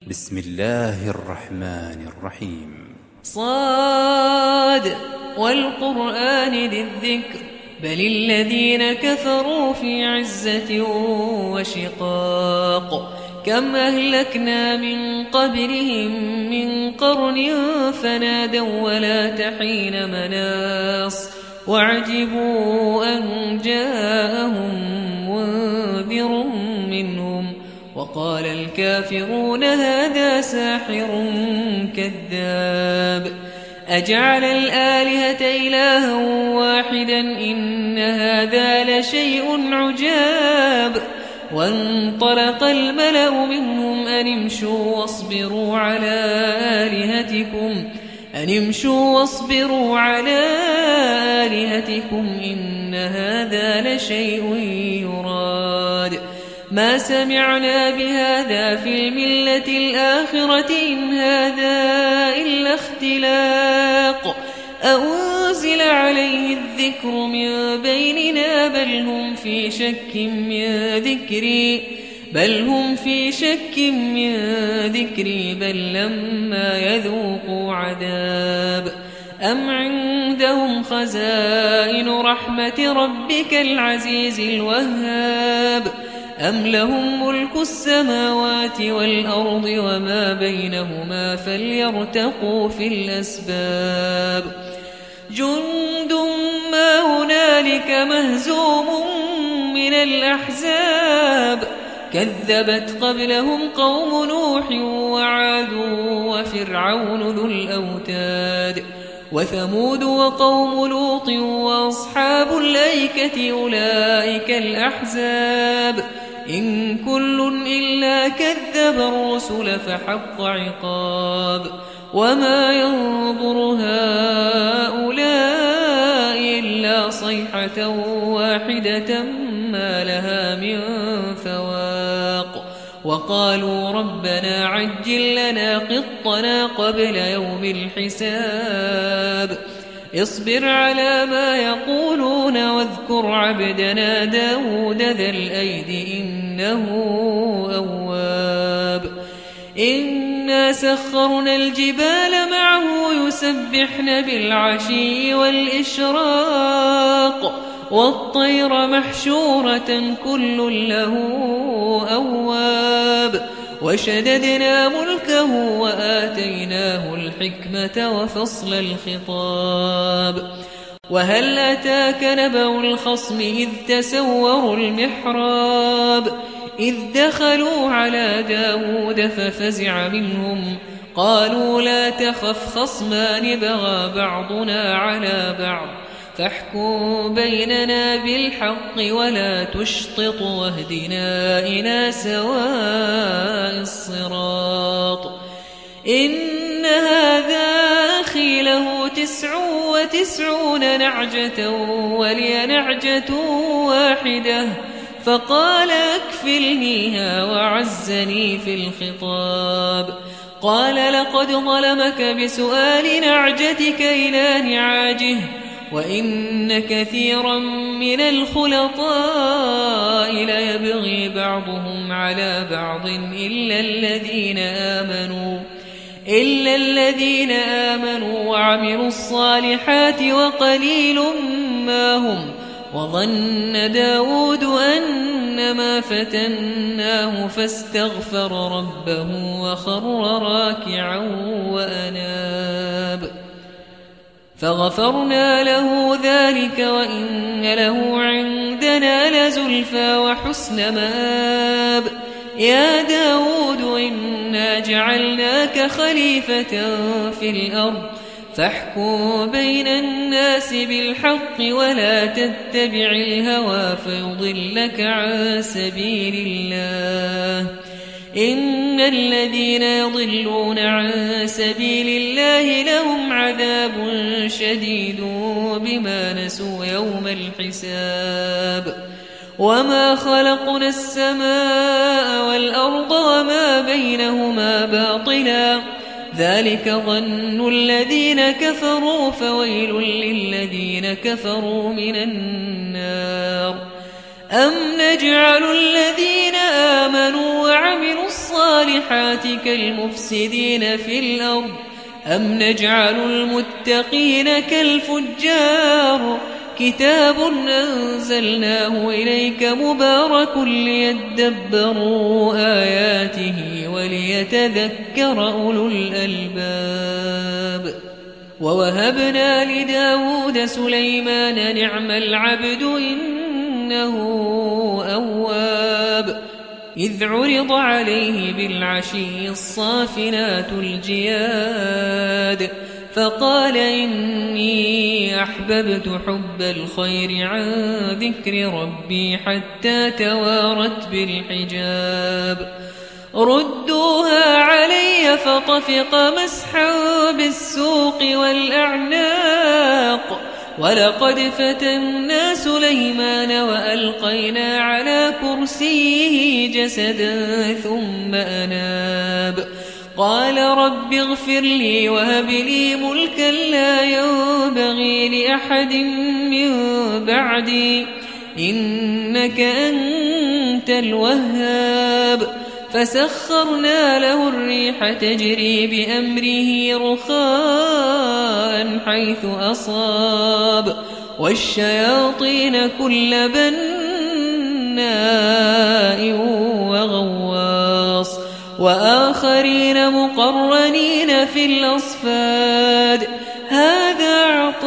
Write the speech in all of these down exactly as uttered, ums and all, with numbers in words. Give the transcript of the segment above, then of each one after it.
بسم الله الرحمن الرحيم. صاد والقرآن ذي الذكر بل الذين كفروا في عزة وشقاق كم أهلكنا من قبلهم من قرن فنادوا ولا تحين مناص وعجبوا أن جاءهم منذر منهم وقال الكافرون هذا ساحر كذاب أجعل الآلهة إلها واحدا إن هذا لشيء عجاب وانطلق الملأ منهم أن امشوا واصبروا على آلهتكم أن امشوا واصبروا على آلهتكم إن هذا لشيء يراد ما سمعنا بهذا في الملة الآخرة إن هذا إلا اختلاق أنزل عليه الذكر من بيننا بل هم في شك من ذكري بل هم في شك من ذكري بل لما يذوقوا عذاب أم عندهم خزائن رحمة ربك العزيز الوهاب أم لهم ملك السماوات والأرض وما بينهما فليرتقوا في الأسباب جند ما هنالك مهزوم من الأحزاب كذبت قبلهم قوم نوح وعاد وفرعون ذو الأوتاد وثمود وقوم لوط وأصحاب الأيكة أولئك الأحزاب إن كل إلا كذب الرسل فحق عقاب وما ينظر هؤلاء إلا صيحة واحدة ما لها من فواق وقالوا ربنا عجل لنا قطنا قبل يوم الحساب اصبر على ما يقولون واذكر عبدنا داود ذا الأيد إنه أواب إنا سخرنا الجبال معه يسبحن بالعشي والإشراق والطير محشورة كل له أواب وشددنا ملكه وآتيناه الحكمة وفصل الخطاب وهل أتاك نبأ الخصم إذ تسوروا المحراب إذ دخلوا على داود ففزع منهم قالوا لا تخف خصمان بغى بعضنا على بعض فاحكم بيننا بالحق ولا تشطط واهدنا إلى سواء الصراط إن هذا أخي له تسع وتسعون نعجة ولي نعجة واحدة فقال أكفلنيها وعزني في الخطاب قال لقد ظلمك بسؤال نعجتك إلى نعاجه وإن كثيرا من الخلطاء ليبغي بعضهم على بعض إلا الذين آمنوا إلا الذين آمنوا وعملوا الصالحات وقليل ما هم وظن داود أنما فتناه فاستغفر ربه وخر راكعا وأناب فغفرنا له ذلك وإن له عندنا لزلفى وحسن مآب يا داود إنا جعلناك خليفة في الأرض فاحكم بين الناس بالحق ولا تتبع الهوى فيضلك عن سبيل الله إن الذين يضلون عن سبيل الله لهم عذاب شديد بما نسوا يوم الحساب وما خلقنا السماء والأرض وما بينهما باطلا ذلك ظن الذين كفروا فويل للذين كفروا من النار أم نجعل الذين آمنوا وعملوا الصالحات كالمفسدين في الأرض أم نجعل المتقين كالفجار كتاب أنزلناه إليك مبارك ليدبروا آياته وليتذكر أولو الألباب ووهبنا لداود سليمان نعم العبد إنه أواب إذ عرض عليه بالعشي الصافنات الجياد فقال إني أحببت حب الخير عن ذكر ربي حتى توارت بالحجاب ردوها علي فطفق مسحا بالسوق والأعناق ولقد فتنا سليمان وألقينا على كرسيه جسدا ثم أناب قال رب اغفر لي وهب لي ملكا لا ينبغي لأحد من بعدي إنك أنت الوهاب فسخرنا له الريح تجري بأمره رخاء حيث أصاب والشياطين كل بناء وغواص وآخرين مقرنين في الأصفاد هذا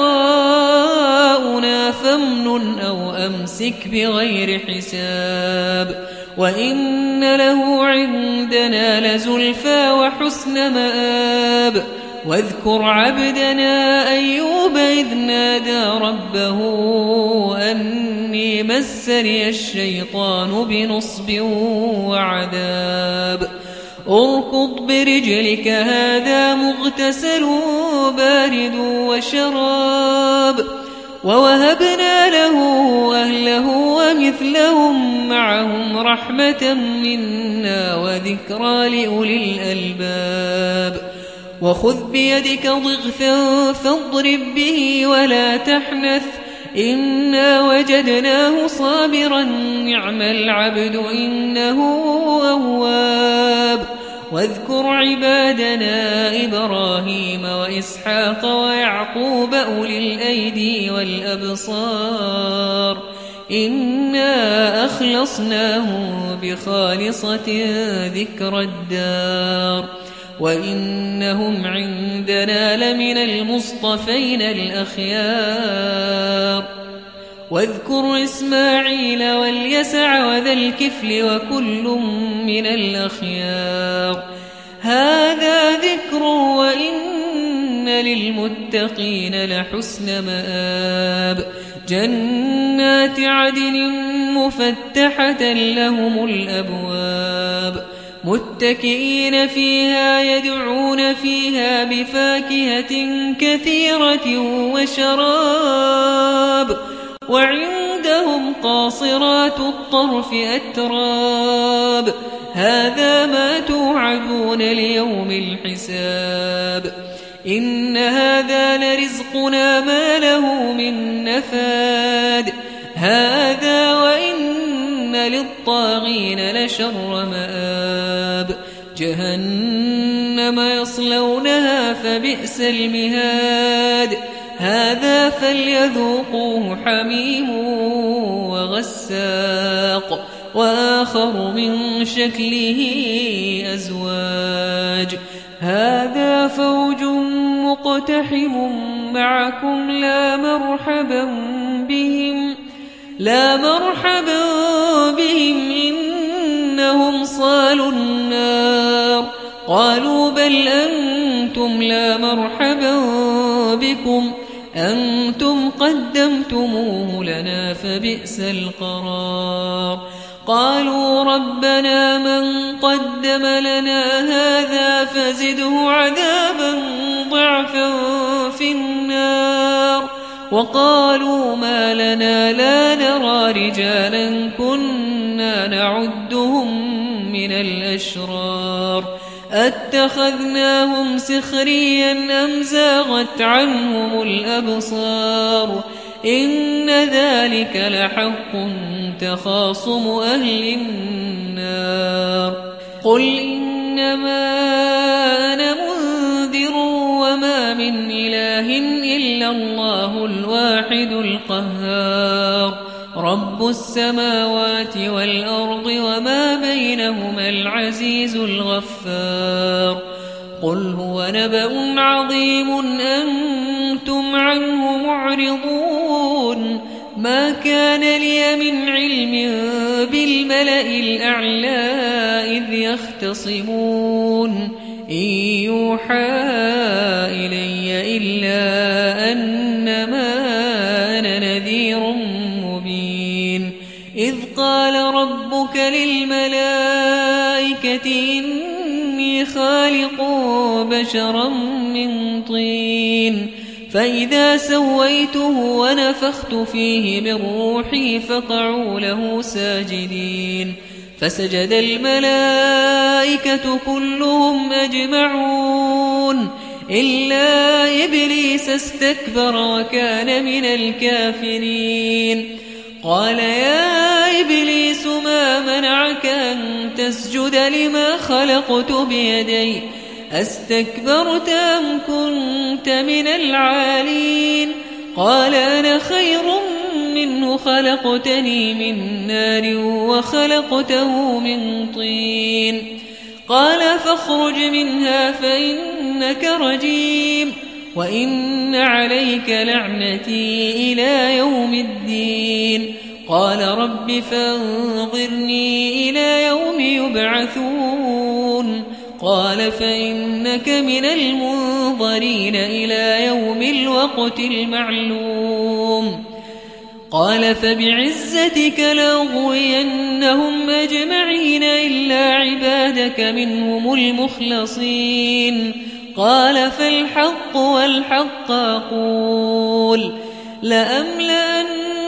عطاؤنا فامنن أو أمسك بغير حساب وإن له عندنا لزلفى وحسن مآب واذكر عبدنا أيوب إذ نادى ربه أني مسني الشيطان بنصب وعذاب اركض برجلك هذا مغتسل بارد وشراب ووهبنا له أهله ومثلهم معهم رحمة منا وذكرى لأولي الألباب وخذ بيدك ضغثا فاضرب به ولا تحنث إنا وجدناه صابرا نعم العبد إنه أواب واذكر عبادنا إبراهيم وإسحاق ويعقوب أولي الأيدي والأبصار إنا أخلصناهم بخالصة ذكر الدار وإنهم عندنا لمن المصطفين الأخيار واذكر إسماعيل واليسع وذا الكفل وكل من الأخيار هذا ذكر وإن للمتقين لحسن مآب جنات عدن مفتحة لهم الأبواب متكئين فيها يدعون فيها بفاكهة كثيرة وشراب وعندهم قاصرات الطرف أتراب هذا ما توعدون ليوم الحساب إن هذا لرزقنا ما له من نفاد هذا وإن للطاغين لشر مآب جهنم يصلونها فبئس المهاد هذا فليذوقوه حميم وغساق وآخر من شكله أزواج هذا فوج مقتحم معكم لا مرحبا بهم لا مرحبا بهم إنهم صالوا النار قالوا بل أنتم لا مرحبا بكم أنتم قدمتموه لنا فبئس القرار قالوا ربنا من قدم لنا هذا فزده عذابا ضعفا في النار وقالوا ما لنا لا نرى رجالا كنا نعدهم من الأشرار أتخذناهم سخريا أم زاغت عنهم الأبصار إن ذلك لحق تخاصم أهل النار قل إنما أنا منذر وما من إله إلا الله الواحد القهار رب السماوات والأرض وما بينهما العزيز الغفار قل هو نبأ عظيم أنتم عنه معرضون ما كان لي من علم بالملأ الأعلى إذ يختصمون إن يوحى إلي إلا أنما أنا نذير مبين إذ قال ربك للملائكة إني خالق بشرا من طين فإذا سويته ونفخت فيه من روحي فقعوا له ساجدين فسجد الملائكة كلهم أجمعون إلا إبليس استكبر وكان من الكافرين قال يا إبليس ما منعك أن تسجد لما خلقت بيدي أستكبرت أم كنت من العالين قال أنا خير منه خلقتني من نار وخلقته من طين قال فاخرج منها فإنك رجيم وإن عليك لعنتي إلى يوم الدين قال رب فانظرني إلى يوم يبعثون قال فإنك من المنظرين إلى يوم الوقت المعلوم قال فبعزتك لأغوينهم أجمعين إلا عبادك منهم المخلصين قال فالحق والحق أقول لأملأن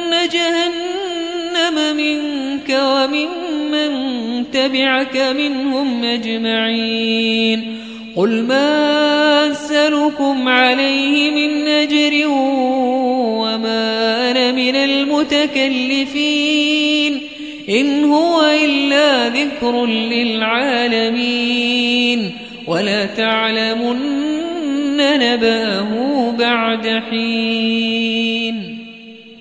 جهنم منك وممن تبعك منهم أجمعين قل ما أسألكم عليه من أجر وما أنا من المتكلفين إن هو إلا ذكر للعالمين ولا تعلمن نبأه بعد حين